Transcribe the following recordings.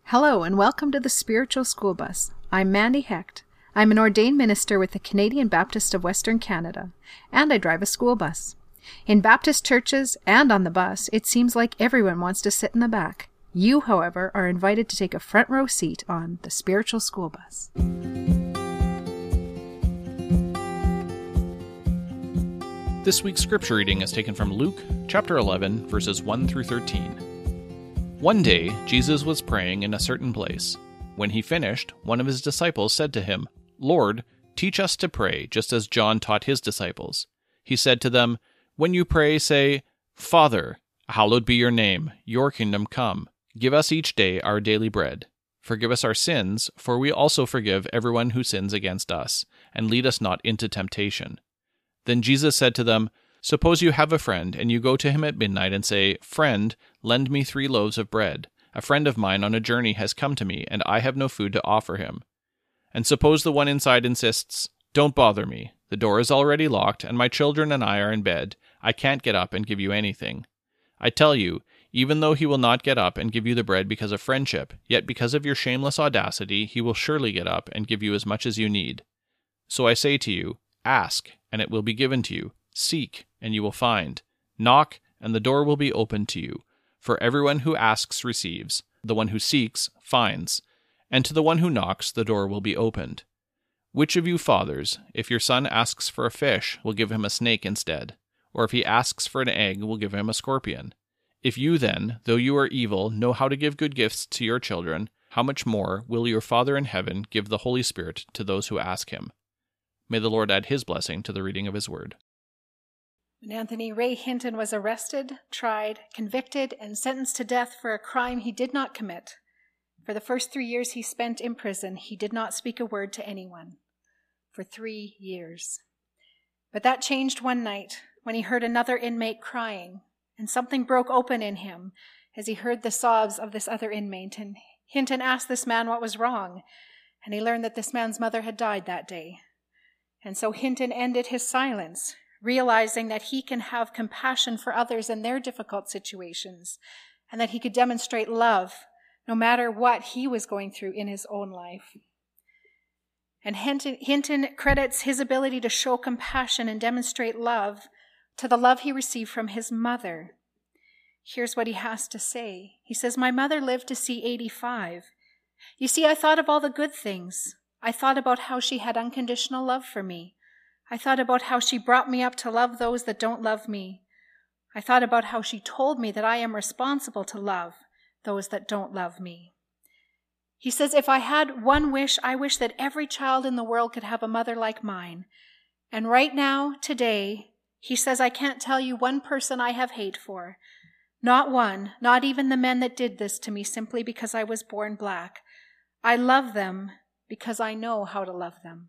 Hello and welcome to the Spiritual School Bus. I'm Mandy Hecht. I'm an ordained minister with the Canadian Baptist of Western Canada, and I drive a school bus. In Baptist churches and on the bus, it seems like everyone wants to sit in the back. You, however, are invited to take a front row seat on the Spiritual School Bus. This week's scripture reading is taken from Luke chapter 11, verses 1 through 13. One day, Jesus was praying in a certain place. When he finished, one of his disciples said to him, "Lord, teach us to pray, just as John taught his disciples." He said to them, "When you pray, say, 'Father, hallowed be your name, your kingdom come. Give us each day our daily bread. Forgive us our sins, for we also forgive everyone who sins against us, and lead us not into temptation.'" Then Jesus said to them, "Suppose you have a friend, and you go to him at midnight and say, 'Friend, lend me 3 loaves of bread. A friend of mine on a journey has come to me, and I have no food to offer him.' And suppose the one inside insists, 'Don't bother me. The door is already locked, and my children and I are in bed. I can't get up and give you anything.' I tell you, even though he will not get up and give you the bread because of friendship, yet because of your shameless audacity, he will surely get up and give you as much as you need. So I say to you, ask, and it will be given to you. Seek, and you will find. Knock, and the door will be opened to you. For everyone who asks receives, the one who seeks finds, and to the one who knocks the door will be opened. Which of you fathers, if your son asks for a fish, will give him a snake instead? Or if he asks for an egg, will give him a scorpion? If you then, though you are evil, know how to give good gifts to your children, how much more will your Father in heaven give the Holy Spirit to those who ask him?" May the Lord add his blessing to the reading of his word. When Anthony Ray Hinton was arrested, tried, convicted, and sentenced to death for a crime he did not commit, for the first 3 years he spent in prison, he did not speak a word to anyone. For 3 years. But that changed one night when he heard another inmate crying, and something broke open in him as he heard the sobs of this other inmate. And Hinton asked this man what was wrong, and he learned that this man's mother had died that day. And so Hinton ended his silence, realizing that he can have compassion for others in their difficult situations, and that he could demonstrate love no matter what he was going through in his own life. And Hinton credits his ability to show compassion and demonstrate love to the love he received from his mother. Here's what he has to say. He says, "My mother lived to see 85. You see, I thought of all the good things. I thought about how she had unconditional love for me. I thought about how she brought me up to love those that don't love me. I thought about how she told me that I am responsible to love those that don't love me." He says, "If I had one wish, I wish that every child in the world could have a mother like mine. And right now, today," he says, "I can't tell you one person I have hate for. Not one, not even the men that did this to me simply because I was born black. I love them because I know how to love them."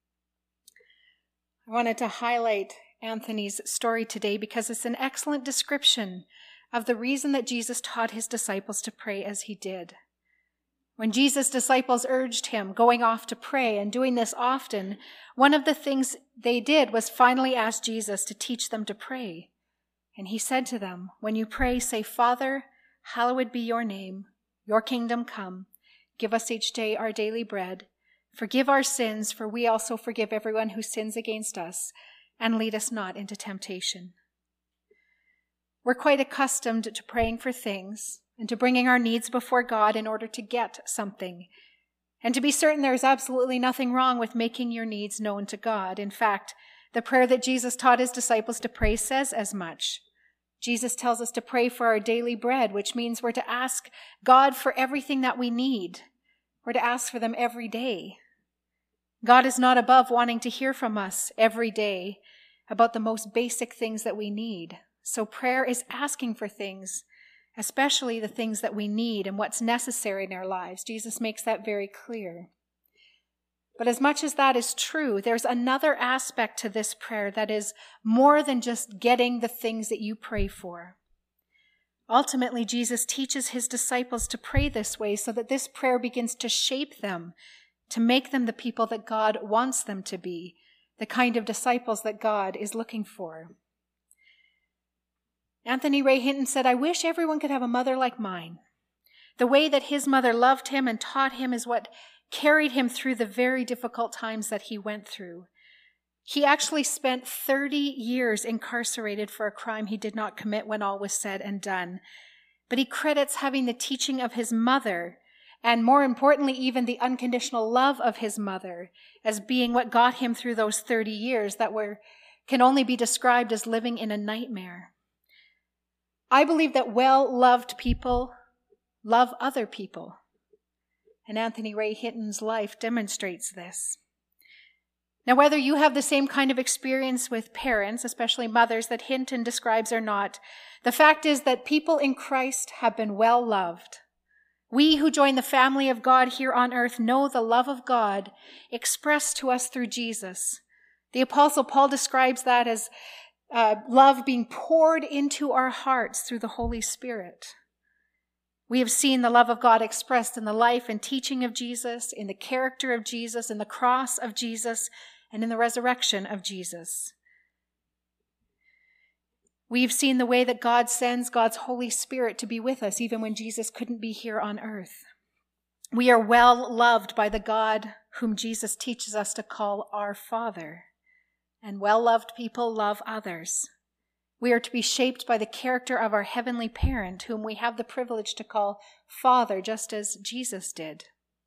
I wanted to highlight Anthony's story today because it's an excellent description of the reason that Jesus taught his disciples to pray as he did. When Jesus' disciples urged him going off to pray and doing this often, one of the things they did was finally ask Jesus to teach them to pray. And he said to them, "When you pray, say, 'Father, hallowed be your name, your kingdom come. Give us each day our daily bread. Forgive our sins, for we also forgive everyone who sins against us, and lead us not into temptation.'" We're quite accustomed to praying for things and to bringing our needs before God in order to get something. And to be certain, there is absolutely nothing wrong with making your needs known to God. In fact, the prayer that Jesus taught his disciples to pray says as much. Jesus tells us to pray for our daily bread, which means we're to ask God for everything that we need. We're to ask for them every day. God is not above wanting to hear from us every day about the most basic things that we need. So prayer is asking for things, especially the things that we need and what's necessary in our lives. Jesus makes that very clear. But as much as that is true, there's another aspect to this prayer that is more than just getting the things that you pray for. Ultimately, Jesus teaches his disciples to pray this way so that this prayer begins to shape them, to make them the people that God wants them to be, the kind of disciples that God is looking for. Anthony Ray Hinton said, "I wish everyone could have a mother like mine. The way that his mother loved him and taught him is what carried him through the very difficult times that he went through. He actually spent 30 years incarcerated for a crime he did not commit when all was said and done. But he credits having the teaching of his mother, and more importantly, even the unconditional love of his mother, as being what got him through those 30 years that can only be described as living in a nightmare. I believe that well-loved people love other people. And Anthony Ray Hinton's life demonstrates this. Now, whether you have the same kind of experience with parents, especially mothers, that Hinton describes or not, the fact is that people in Christ have been well loved. We who join the family of God here on earth know the love of God expressed to us through Jesus. The Apostle Paul describes that as love being poured into our hearts through the Holy Spirit. We have seen the love of God expressed in the life and teaching of Jesus, in the character of Jesus, in the cross of Jesus, and in the resurrection of Jesus. We've seen the way that God sends God's Holy Spirit to be with us, even when Jesus couldn't be here on earth. We are well loved by the God whom Jesus teaches us to call our Father. And well-loved people love others. We are to be shaped by the character of our heavenly parent, whom we have the privilege to call Father, just as Jesus did.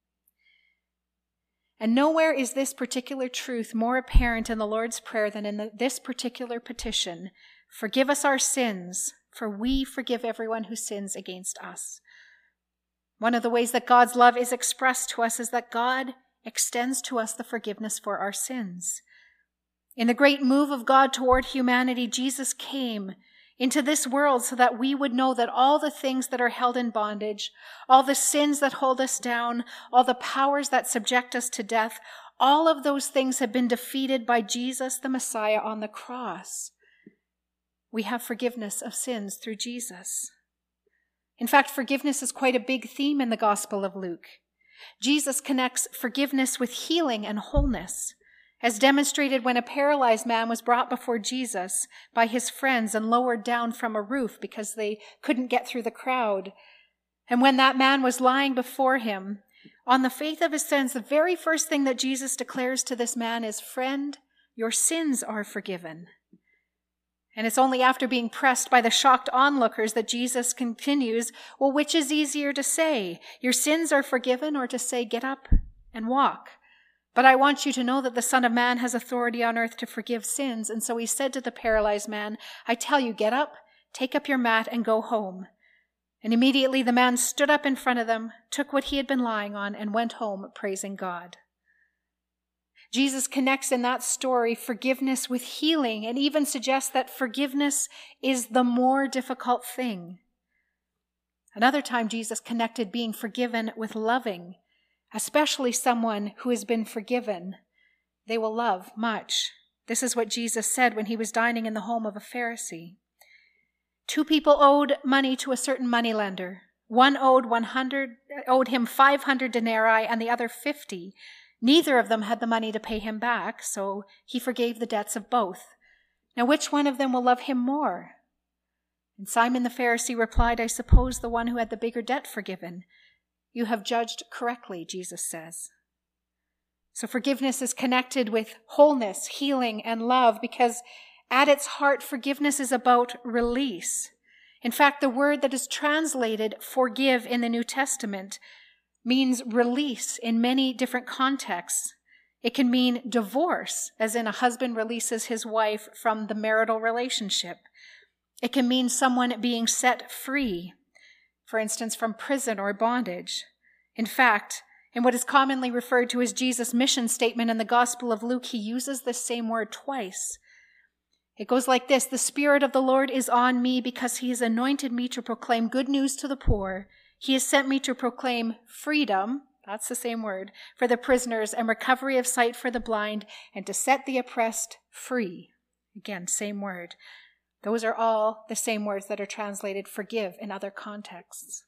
And nowhere is this particular truth more apparent in the Lord's Prayer than in this particular petition: forgive us our sins, for we forgive everyone who sins against us. One of the ways that God's love is expressed to us is that God extends to us the forgiveness for our sins. In the great move of God toward humanity, Jesus came into this world so that we would know that all the things that are held in bondage, all the sins that hold us down, all the powers that subject us to death, all of those things have been defeated by Jesus, the Messiah, on the cross. We have forgiveness of sins through Jesus. In fact, forgiveness is quite a big theme in the Gospel of Luke. Jesus connects forgiveness with healing and wholeness, as demonstrated when a paralyzed man was brought before Jesus by his friends and lowered down from a roof because they couldn't get through the crowd. And when that man was lying before him, on the faith of his sins, the very first thing that Jesus declares to this man is, "Friend, your sins are forgiven." And it's only after being pressed by the shocked onlookers that Jesus continues, well, which is easier to say, your sins are forgiven, or to say, get up and walk? But I want you to know that the Son of Man has authority on earth to forgive sins. And so he said to the paralyzed man, I tell you, get up, take up your mat, and go home. And immediately the man stood up in front of them, took what he had been lying on, and went home praising God. Jesus connects in that story forgiveness with healing, and even suggests that forgiveness is the more difficult thing. Another time, Jesus connected being forgiven with loving, especially someone who has been forgiven. They will love much. This is what Jesus said when he was dining in the home of a Pharisee. 2 people owed money to a certain moneylender. One owed him 500 denarii and the other 50. Neither of them had the money to pay him back, so he forgave the debts of both. Now, which one of them will love him more? And Simon the Pharisee replied, I suppose the one who had the bigger debt forgiven. You have judged correctly, Jesus says. So forgiveness is connected with wholeness, healing, and love, because at its heart, forgiveness is about release. In fact, the word that is translated forgive in the New Testament means release in many different contexts. It can mean divorce, as in a husband releases his wife from the marital relationship. It can mean someone being set free, for instance, from prison or bondage. In fact, in what is commonly referred to as Jesus' mission statement in the Gospel of Luke, he uses this same word twice. It goes like this: the Spirit of the Lord is on me because he has anointed me to proclaim good news to the poor. He has sent me to proclaim freedom, that's the same word, for the prisoners, and recovery of sight for the blind, and to set the oppressed free. Again, same word. Those are all the same words that are translated forgive in other contexts.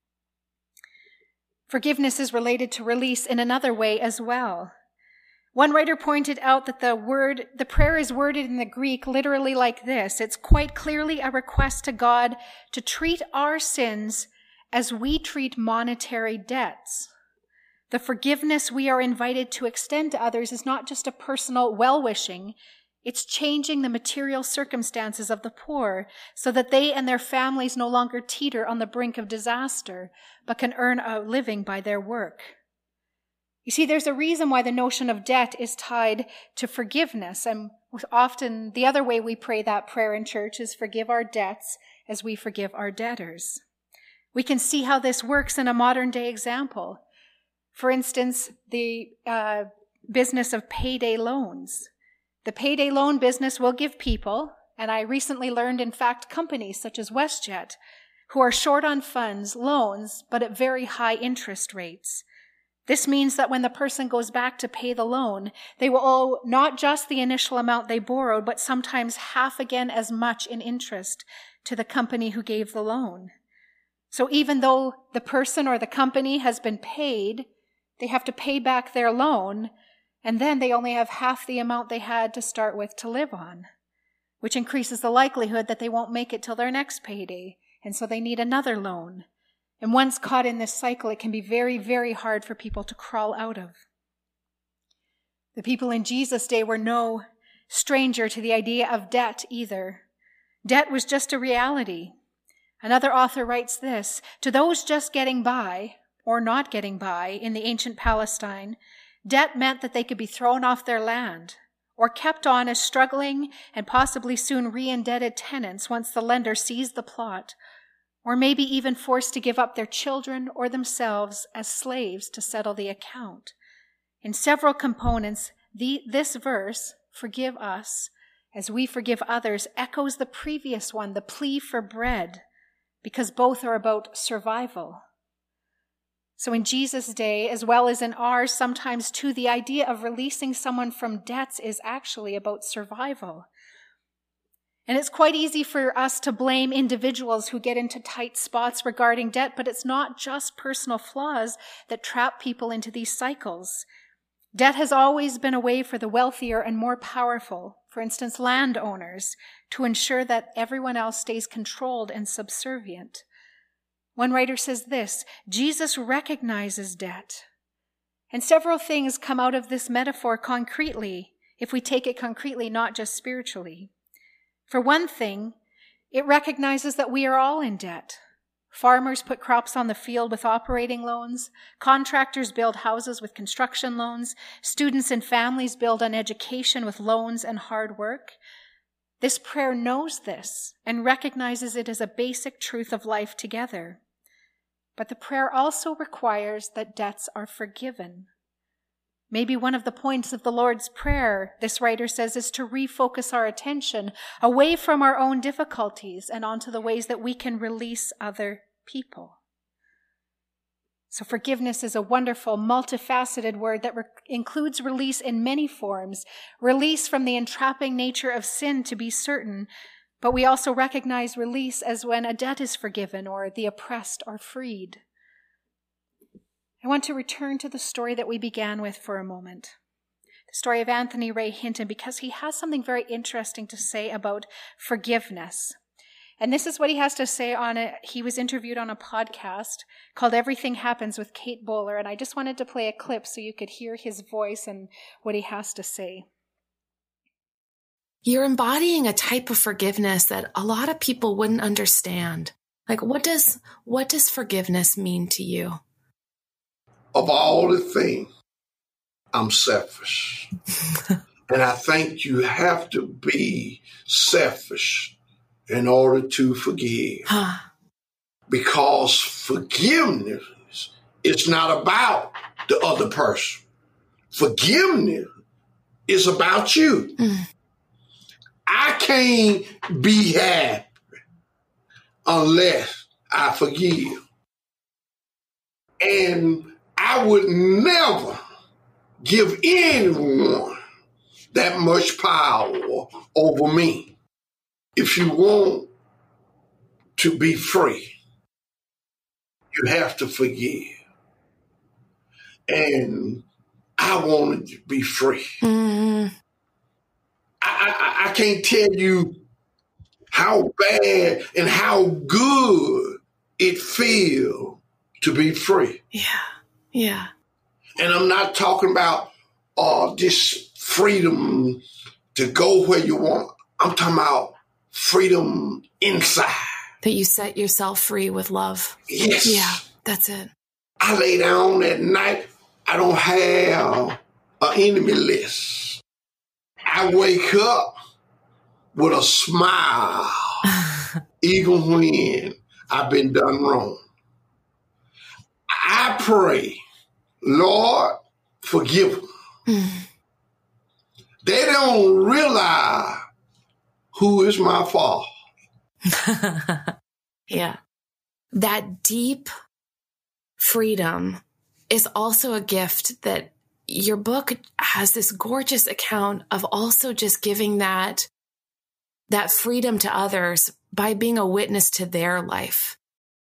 Forgiveness is related to release in another way as well. One writer pointed out that the prayer is worded in the Greek literally like this. It's quite clearly a request to God to treat our sins as we treat monetary debts. The forgiveness we are invited to extend to others is not just a personal well-wishing, it's changing the material circumstances of the poor so that they and their families no longer teeter on the brink of disaster, but can earn a living by their work. You see, there's a reason why the notion of debt is tied to forgiveness, and often the other way we pray that prayer in church is forgive our debts as we forgive our debtors. We can see how this works in a modern day example. For instance, the business of payday loans. The payday loan business will give people, and I recently learned, in fact, companies such as WestJet, who are short on funds, loans, but at very high interest rates. This means that when the person goes back to pay the loan, they will owe not just the initial amount they borrowed, but sometimes half again as much in interest to the company who gave the loan. So even though the person or the company has been paid, they have to pay back their loan, and then they only have half the amount they had to start with to live on, which increases the likelihood that they won't make it till their next payday, and so they need another loan. And once caught in this cycle, it can be very, very hard for people to crawl out of. The people in Jesus' day were no stranger to the idea of debt either. Debt was just a reality. Another author writes this: to those just getting by, or not getting by, in the ancient Palestine, debt meant that they could be thrown off their land, or kept on as struggling and possibly soon re-indebted tenants once the lender seized the plot, or maybe even forced to give up their children or themselves as slaves to settle the account. In several components, this verse, forgive us as we forgive others, echoes the previous one, the plea for bread, because both are about survival. So in Jesus' day, as well as in ours, sometimes too, the idea of releasing someone from debts is actually about survival. And it's quite easy for us to blame individuals who get into tight spots regarding debt, but it's not just personal flaws that trap people into these cycles. Debt has always been a way for the wealthier and more powerful, for instance, landowners, to ensure that everyone else stays controlled and subservient. One writer says this: Jesus recognizes debt. And several things come out of this metaphor concretely, if we take it concretely, not just spiritually. For one thing, it recognizes that we are all in debt. Farmers put crops on the field with operating loans. Contractors build houses with construction loans. Students and families build on education with loans and hard work. This prayer knows this and recognizes it as a basic truth of life together. But the prayer also requires that debts are forgiven. Maybe one of the points of the Lord's Prayer, this writer says, is to refocus our attention away from our own difficulties and onto the ways that we can release other people. So forgiveness is a wonderful, multifaceted word that includes release in many forms. Release from the entrapping nature of sin, to be certain, but we also recognize release as when a debt is forgiven or the oppressed are freed. I want to return to the story that we began with for a moment. The story of Anthony Ray Hinton, because he has something very interesting to say about forgiveness. And this is what he has to say on it. He was interviewed on a podcast called Everything Happens with Kate Bowler, and I just wanted to play a clip so you could hear his voice and what he has to say. You're embodying a type of forgiveness that a lot of people wouldn't understand. Like, what does forgiveness mean to you? Of all the things, I'm selfish. And I think you have to be selfish in order to forgive. Because forgiveness is not about the other person. Forgiveness is about you. I can't be happy unless I forgive. And I would never give anyone that much power over me. If you want to be free, you have to forgive. And I wanted to be free. Mm-hmm. I can't tell you how bad and how good it feels to be free. Yeah. And I'm not talking about this freedom to go where you want. I'm talking about freedom inside. That you set yourself free with love. Yes. Yeah, that's it. I lay down at night. I don't have an enemy list. I wake up with a smile, even when I've been done wrong. I pray, Lord, forgive them. They don't realize who is my Father. Yeah. That deep freedom is also a gift that your book has this gorgeous account of also just giving that freedom to others by being a witness to their life.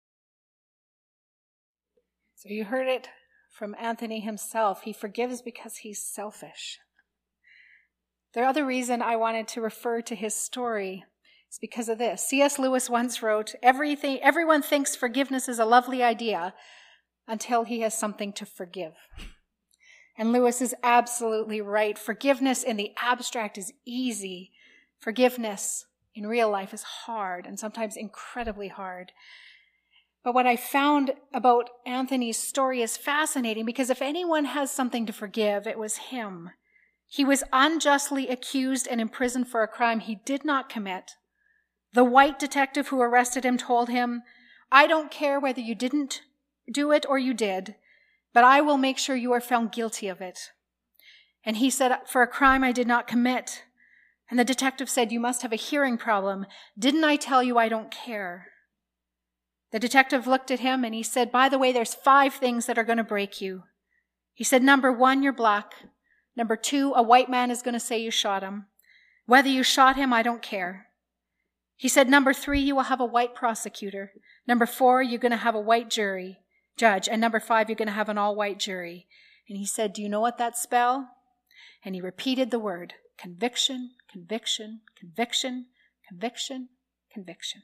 So you heard it from Anthony himself. He forgives because he's selfish. The other reason I wanted to refer to his story is because of this. C.S. Lewis once wrote, everyone thinks forgiveness is a lovely idea until he has something to forgive. And Lewis is absolutely right. Forgiveness in the abstract is easy. Forgiveness in real life is hard, and sometimes incredibly hard. But what I found about Anthony's story is fascinating, because if anyone has something to forgive, it was him. He was unjustly accused and imprisoned for a crime he did not commit. The white detective who arrested him told him, "I don't care whether you didn't do it or you did, but I will make sure you are found guilty of it." And he said, "For a crime I did not commit." And the detective said, "You must have a hearing problem. Didn't I tell you I don't care?" The detective looked at him and he said, "By the way, there's 5 things that are going to break you." He said, "Number 1, you're black. Number 2, a white man is going to say you shot him. Whether you shot him, I don't care." He said, "Number 3, you will have a white prosecutor. Number 4, you're going to have a white judge. And number 5, you're going to have an all-white jury." And he said, "Do you know what that spell?" And he repeated the word, conviction, conviction, conviction, conviction, conviction.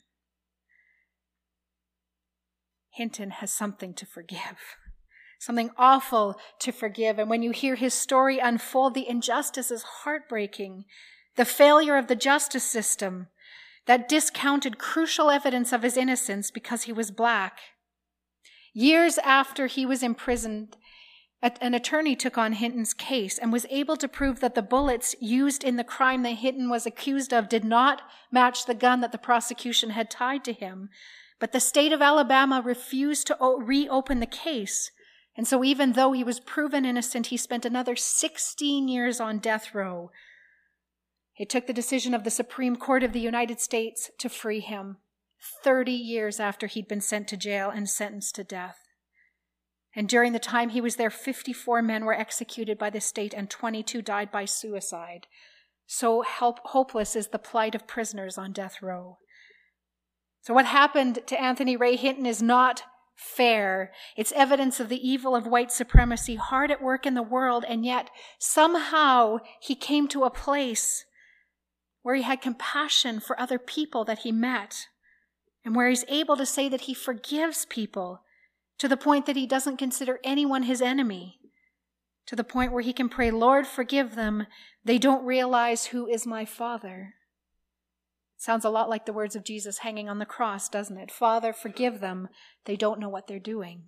Hinton has something to forgive, something awful to forgive. And when you hear his story unfold, the injustice is heartbreaking. The failure of the justice system that discounted crucial evidence of his innocence because he was black. Years after he was imprisoned, an attorney took on Hinton's case and was able to prove that the bullets used in the crime that Hinton was accused of did not match the gun that the prosecution had tied to him. But the state of Alabama refused to reopen the case. And so even though he was proven innocent, he spent another 16 years on death row. It took the decision of the Supreme Court of the United States to free him 30 years after he'd been sent to jail and sentenced to death. And during the time he was there, 54 men were executed by the state and 22 died by suicide. So hopeless is the plight of prisoners on death row. So what happened to Anthony Ray Hinton is not fair. It's evidence of the evil of white supremacy hard at work in the world, and yet somehow he came to a place where he had compassion for other people that he met, and where he's able to say that he forgives people to the point that he doesn't consider anyone his enemy, to the point where he can pray, "Lord, forgive them. They don't realize who is my Father." Sounds a lot like the words of Jesus hanging on the cross, doesn't it? "Father, forgive them. They don't know what they're doing."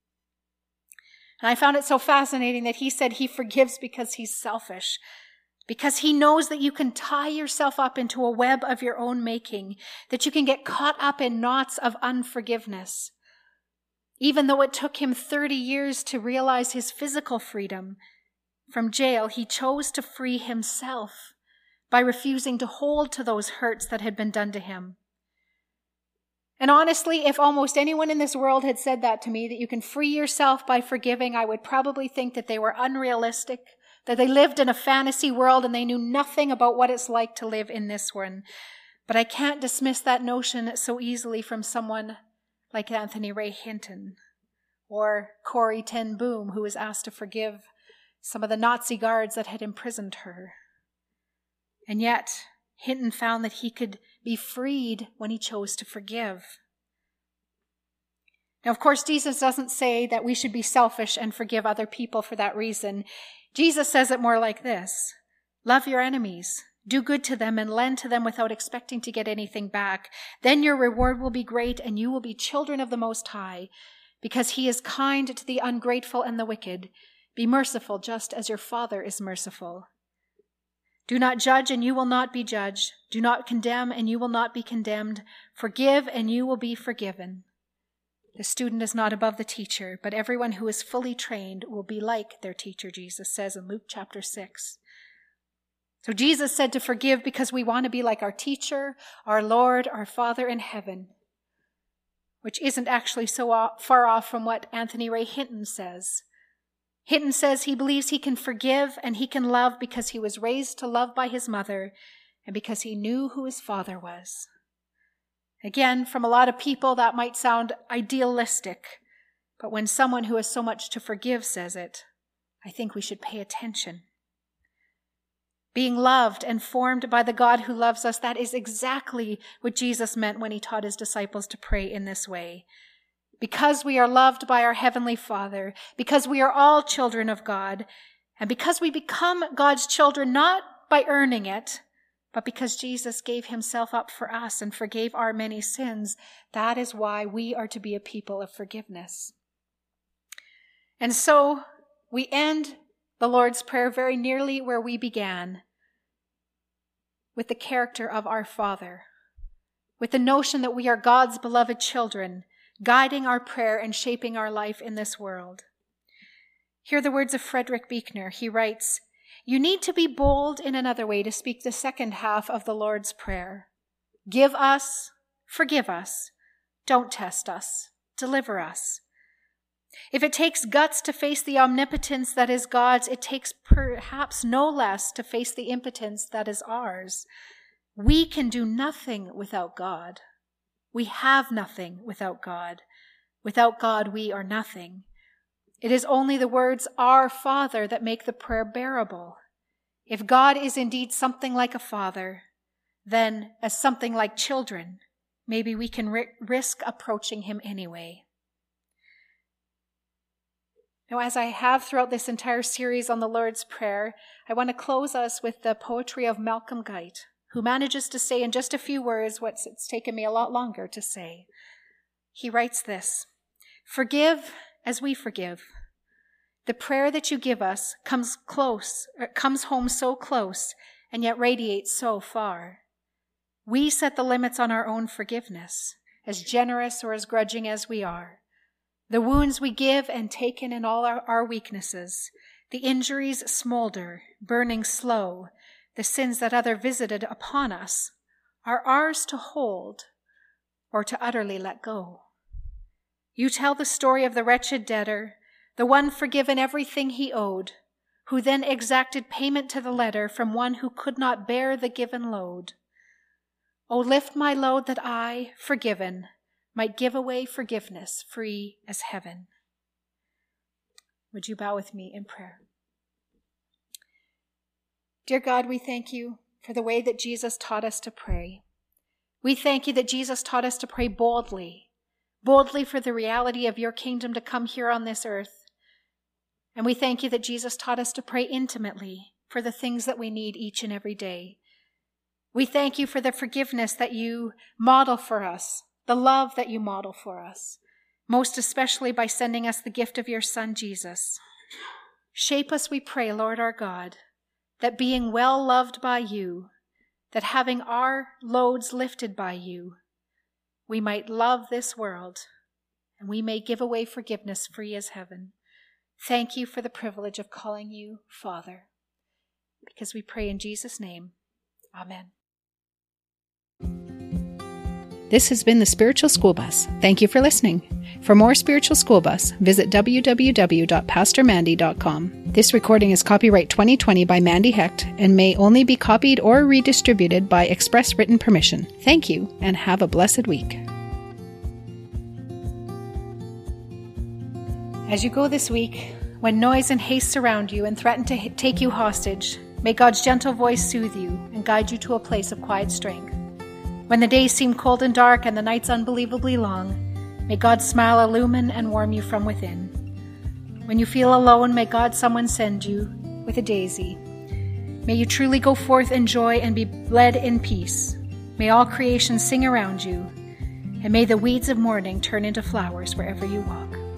And I found it so fascinating that he said he forgives because he's selfish, because he knows that you can tie yourself up into a web of your own making, that you can get caught up in knots of unforgiveness. Even though it took him 30 years to realize his physical freedom from jail, he chose to free himself by refusing to hold to those hurts that had been done to him. And honestly, if almost anyone in this world had said that to me, that you can free yourself by forgiving, I would probably think that they were unrealistic, that they lived in a fantasy world and they knew nothing about what it's like to live in this one. But I can't dismiss that notion so easily from someone like Anthony Ray Hinton or Corrie ten Boom, who was asked to forgive some of the Nazi guards that had imprisoned her. And yet, Hinton found that he could be freed when he chose to forgive. Now, of course, Jesus doesn't say that we should be selfish and forgive other people for that reason. Jesus says it more like this: love your enemies, do good to them, and lend to them without expecting to get anything back. Then your reward will be great, and you will be children of the Most High, because he is kind to the ungrateful and the wicked. Be merciful just as your Father is merciful. Do not judge, and you will not be judged. Do not condemn, and you will not be condemned. Forgive, and you will be forgiven. The student is not above the teacher, but everyone who is fully trained will be like their teacher, Jesus says in Luke chapter 6. So Jesus said to forgive because we want to be like our teacher, our Lord, our Father in heaven, which isn't actually so far off from what Anthony Ray Hinton says. Hinton says he believes he can forgive and he can love because he was raised to love by his mother and because he knew who his father was. Again, from a lot of people, that might sound idealistic, but when someone who has so much to forgive says it, I think we should pay attention. Being loved and formed by the God who loves us, that is exactly what Jesus meant when he taught his disciples to pray in this way. Because we are loved by our Heavenly Father, because we are all children of God, and because we become God's children not by earning it, but because Jesus gave himself up for us and forgave our many sins, that is why we are to be a people of forgiveness. And so we end the Lord's Prayer very nearly where we began, with the character of our Father, with the notion that we are God's beloved children, guiding our prayer and shaping our life in this world. Hear the words of Frederick Buechner. He writes, "You need to be bold in another way to speak the second half of the Lord's Prayer. Give us, forgive us, don't test us, deliver us. If it takes guts to face the omnipotence that is God's, it takes perhaps no less to face the impotence that is ours. We can do nothing without God. We have nothing without God. Without God, we are nothing. It is only the words, Our Father, that make the prayer bearable. If God is indeed something like a father, then as something like children, maybe we can risk approaching him anyway." Now, as I have throughout this entire series on the Lord's Prayer, I want to close us with the poetry of Malcolm Guite, who manages to say in just a few words what it's taken me a lot longer to say. He writes this: "Forgive as we forgive. The prayer that you give us comes home so close and yet radiates so far. We set the limits on our own forgiveness, as generous or as grudging as we are. The wounds we give and take in all our weaknesses, the injuries smolder, burning slow, the sins that other visited upon us, are ours to hold or to utterly let go. You tell the story of the wretched debtor, the one forgiven everything he owed, who then exacted payment to the letter from one who could not bear the given load. O lift my load that I, forgiven, might give away forgiveness free as heaven." Would you bow with me in prayer? Dear God, we thank you for the way that Jesus taught us to pray. We thank you that Jesus taught us to pray boldly for the reality of your kingdom to come here on this earth. And we thank you that Jesus taught us to pray intimately for the things that we need each and every day. We thank you for the forgiveness that you model for us, the love that you model for us, most especially by sending us the gift of your Son, Jesus. Shape us, we pray, Lord our God, that being well loved by you, that having our loads lifted by you, we might love this world and we may give away forgiveness free as heaven. Thank you for the privilege of calling you Father, because we pray in Jesus' name. Amen. This has been the Spiritual School Bus. Thank you for listening. For more Spiritual School Bus, visit www.pastormandy.com. This recording is copyright 2020 by Mandy Hecht and may only be copied or redistributed by express written permission. Thank you, and have a blessed week. As you go this week, when noise and haste surround you and threaten to take you hostage, may God's gentle voice soothe you and guide you to a place of quiet strength. When the days seem cold and dark and the nights unbelievably long, May God's smile illumine and warm you from within. When you feel alone, may God someone send you with a daisy. May you truly go forth in joy and be led in peace. May all creation sing around you, and may the weeds of mourning turn into flowers wherever you walk.